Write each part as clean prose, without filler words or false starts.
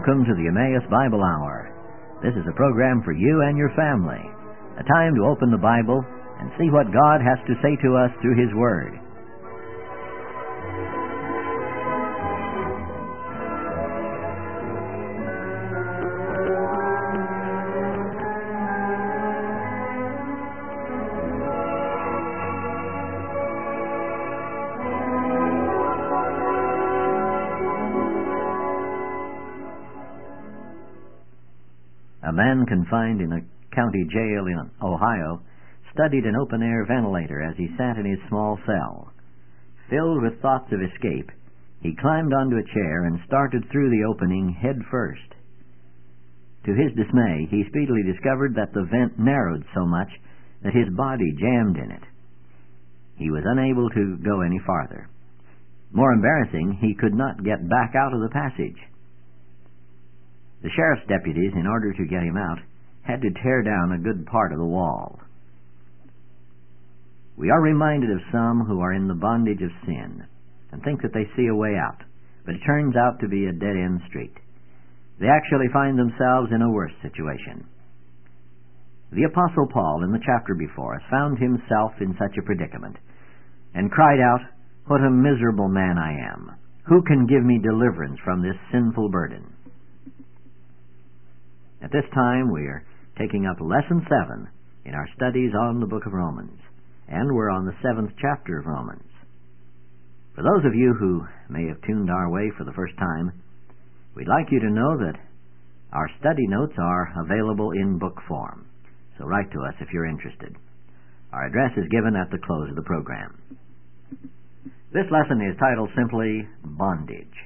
Welcome to the Emmaus Bible Hour. This is a program for you and your family, a time to open the Bible and see what God has to say to us through His Word. A man confined in a county jail in Ohio studied an open-air ventilator as he sat in his small cell. Filled with thoughts of escape, he climbed onto a chair and started through the opening head first. To his dismay, he speedily discovered that the vent narrowed so much that his body jammed in it. He was unable to go any farther. More embarrassing, he could not get back out of the passage. The sheriff's deputies, in order to get him out, had to tear down a good part of the wall. We are reminded of some who are in the bondage of sin and think that they see a way out, but it turns out to be a dead-end street. They actually find themselves in a worse situation. The Apostle Paul, in the chapter before us, found himself in such a predicament and cried out, "What a miserable man I am! Who can give me deliverance from this sinful burden?" At this time, we are taking up Lesson 7 in our studies on the book of Romans, and we're on the 7th chapter of Romans. For those of you who may have tuned our way for the first time, we'd like you to know that our study notes are available in book form, so write to us if you're interested. Our address is given at the close of the program. This lesson is titled simply, Bondage.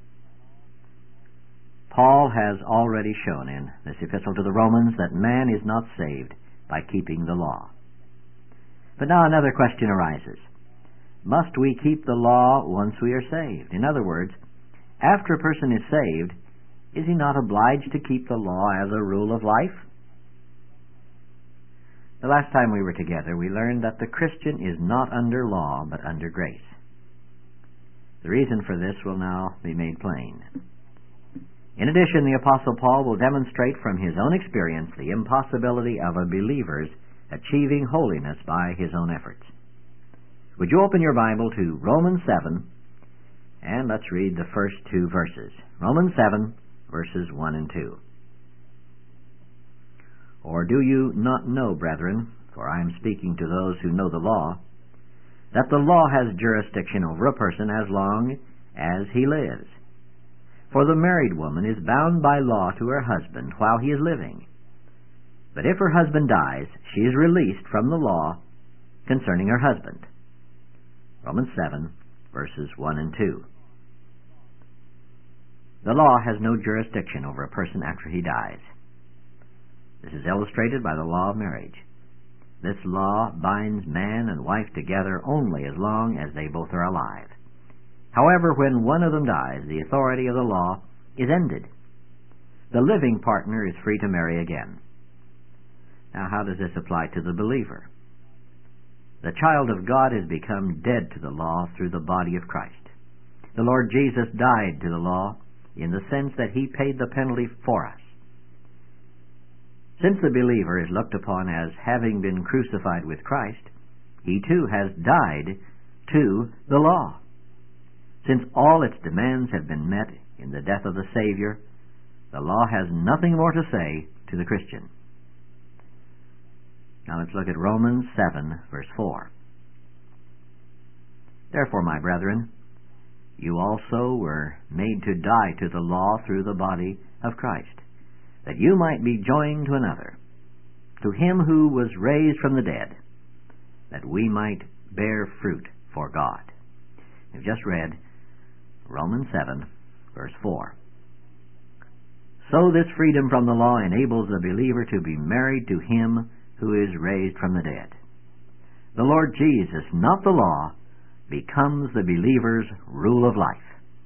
Paul has already shown in this epistle to the Romans that man is not saved by keeping the law. But now another question arises. Must we keep the law once we are saved? In other words, after a person is saved, is he not obliged to keep the law as a rule of life? The last time we were together, we learned that the Christian is not under law, but under grace. The reason for this will now be made plain. In addition, the Apostle Paul will demonstrate from his own experience the impossibility of a believer's achieving holiness by his own efforts. Would you open your Bible to Romans 7, and let's read the first two verses. Romans 7, verses 1 and 2. Or do you not know, brethren, for I am speaking to those who know the law, that the law has jurisdiction over a person as long as he lives? For the married woman is bound by law to her husband while he is living. But if her husband dies, she is released from the law concerning her husband. Romans 7, verses 1 and 2. The law has no jurisdiction over a person after he dies. This is illustrated by the law of marriage. This law binds man and wife together only as long as they both are alive. However, when one of them dies, the authority of the law is ended. The living partner is free to marry again. Now, how does this apply to the believer? The child of God has become dead to the law through the body of Christ. The Lord Jesus died to the law in the sense that He paid the penalty for us. Since the believer is looked upon as having been crucified with Christ, he too has died to the law. Since all its demands have been met in the death of the Savior, the law has nothing more to say to the Christian. Now let's look at Romans 7, verse 4. Therefore, my brethren, you also were made to die to the law through the body of Christ, that you might be joined to another, to Him who was raised from the dead, that we might bear fruit for God. We've just read Romans 7, verse 4. So this freedom from the law enables the believer to be married to Him who is raised from the dead. The Lord Jesus, not the law, becomes the believer's rule of life.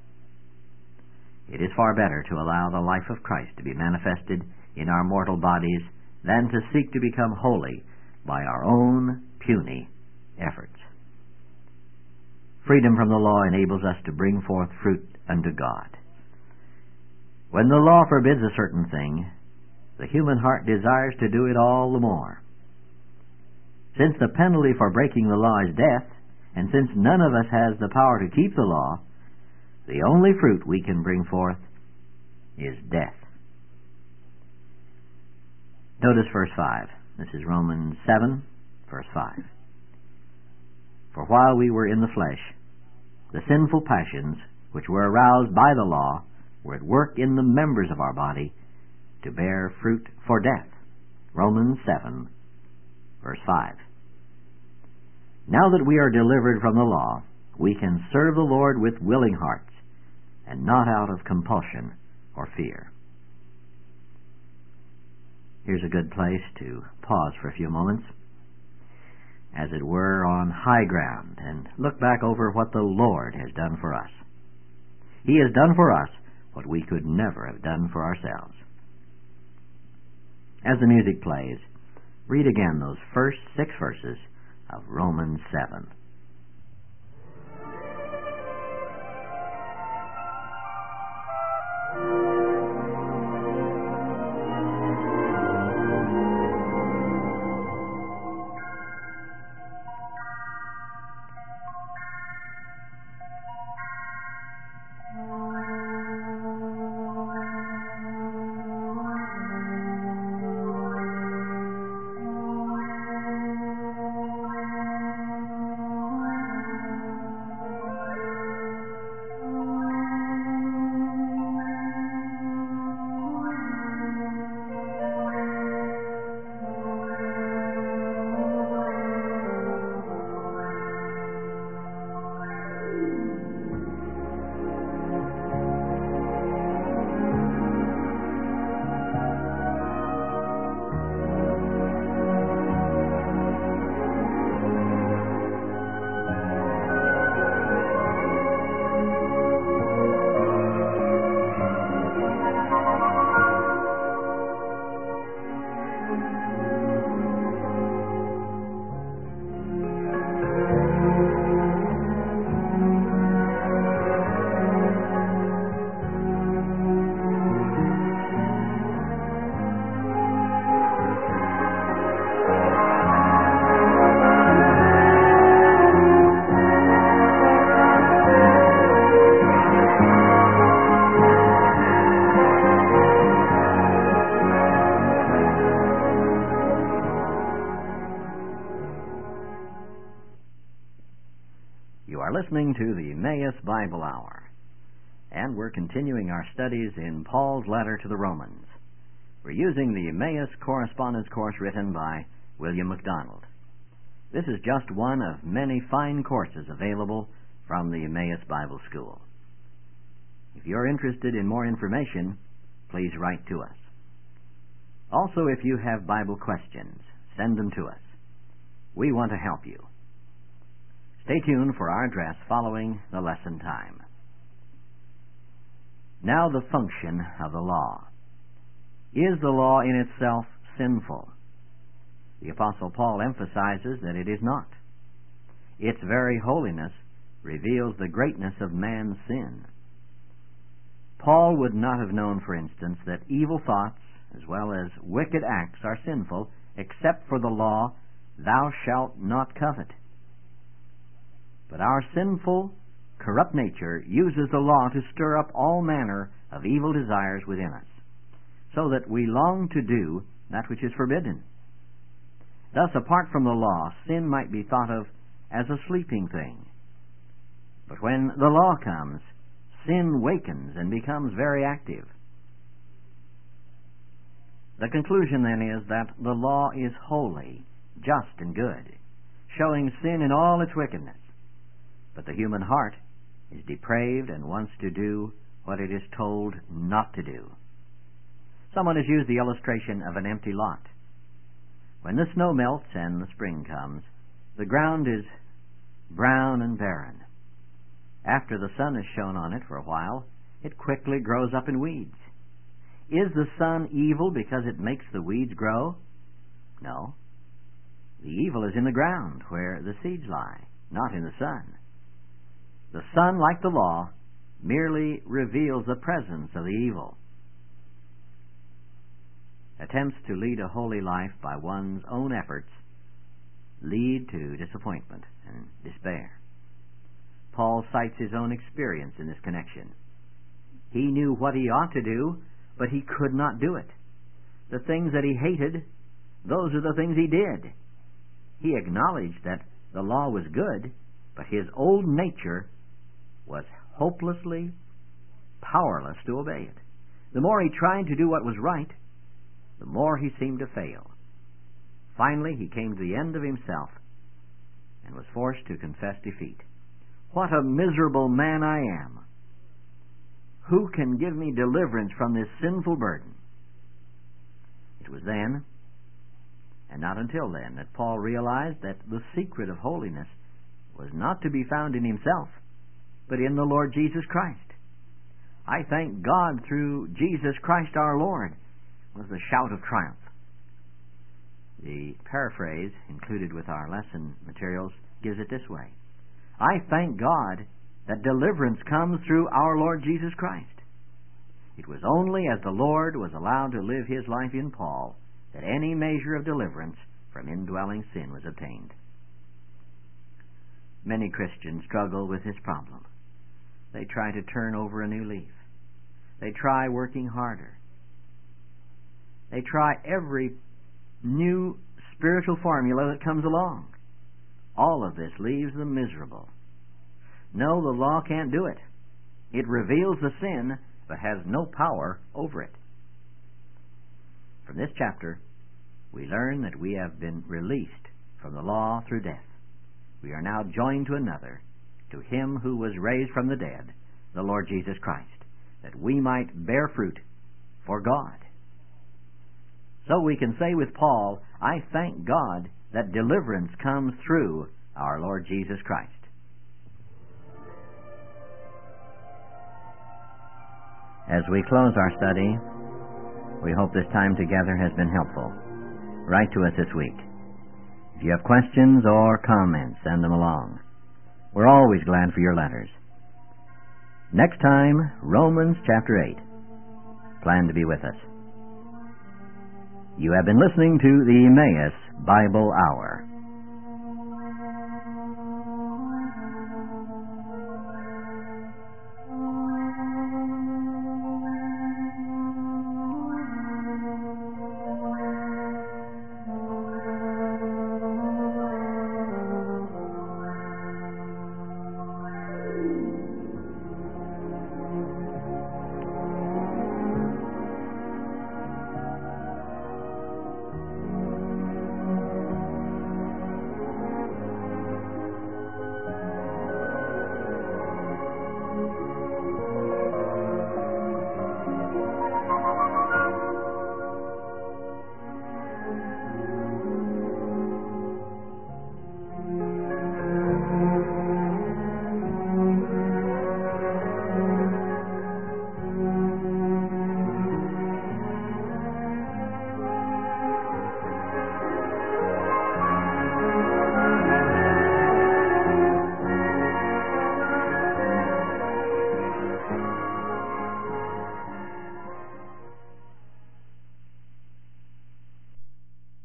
It is far better to allow the life of Christ to be manifested in our mortal bodies than to seek to become holy by our own puny efforts. Freedom from the law enables us to bring forth fruit unto God. When the law forbids a certain thing, the human heart desires to do it all the more. Since the penalty for breaking the law is death, and since none of us has the power to keep the law, the only fruit we can bring forth is death. Notice verse 5. This is Romans 7, verse 5. For while we were in the flesh, the sinful passions, which were aroused by the law, were at work in the members of our body to bear fruit for death. Romans 7, verse 5. Now that we are delivered from the law, we can serve the Lord with willing hearts, and not out of compulsion or fear. Here's a good place to pause for a few moments, as it were on high ground, and look back over what the Lord has done for us. He has done for us what we could never have done for ourselves. As the music plays, read again those first 6 verses of Romans 7. Listening to the Emmaus Bible Hour, and we're continuing our studies in Paul's letter to the Romans. We're using the Emmaus Correspondence Course written by William MacDonald. This is just one of many fine courses available from the Emmaus Bible School. If you're interested in more information, please write to us. Also, if you have Bible questions, send them to us. We want to help you. Stay tuned for our address following the lesson time. Now, the function of the law. Is the law in itself sinful? The Apostle Paul emphasizes that it is not. Its very holiness reveals the greatness of man's sin. Paul would not have known, for instance, that evil thoughts as well as wicked acts are sinful except for the law, "Thou shalt not covet." But our sinful, corrupt nature uses the law to stir up all manner of evil desires within us, so that we long to do that which is forbidden. Thus, apart from the law, sin might be thought of as a sleeping thing. But when the law comes, sin wakens and becomes very active. The conclusion, then, is that the law is holy, just, and good, showing sin in all its wickedness. But the human heart is depraved and wants to do what it is told not to do. Someone has used the illustration of an empty lot. When the snow melts and the spring comes, the ground is brown and barren. After the sun has shone on it for a while, it quickly grows up in weeds. Is the sun evil because it makes the weeds grow? No. The evil is in the ground where the seeds lie, not in the sun. The sun, like the law, merely reveals the presence of the evil. Attempts to lead a holy life by one's own efforts lead to disappointment and despair. Paul cites his own experience in this connection. He knew what he ought to do, but he could not do it. The things that he hated, those are the things he did. He acknowledged that the law was good, but his old nature was hopelessly powerless to obey it. The more he tried to do what was right, the more he seemed to fail. Finally, he came to the end of himself and was forced to confess defeat. What a miserable man I am! Who can give me deliverance from this sinful burden? It was then, and not until then, that Paul realized that the secret of holiness was not to be found in himself, but in the Lord Jesus Christ. I thank God through Jesus Christ our Lord, was the shout of triumph. The paraphrase included with our lesson materials gives it this way: I thank God that deliverance comes through our Lord Jesus Christ. It was only as the Lord was allowed to live his life in Paul that any measure of deliverance from indwelling sin was obtained. Many Christians struggle with this problem. They try to turn over a new leaf. They try working harder. They try every new spiritual formula that comes along. All of this leaves them miserable. No, the law can't do it. It reveals the sin, but has no power over it. From this chapter, we learn that we have been released from the law through death. We are now joined to another, to him who was raised from the dead, the Lord Jesus Christ, that we might bear fruit for God. So we can say with Paul, I thank God that deliverance comes through our Lord Jesus Christ. As we close our study, we hope this time together has been helpful. Write to us this week. If you have questions or comments, send them along. We're always glad for your letters. Next time, Romans chapter 8. Plan to be with us. You have been listening to the Emmaus Bible Hour.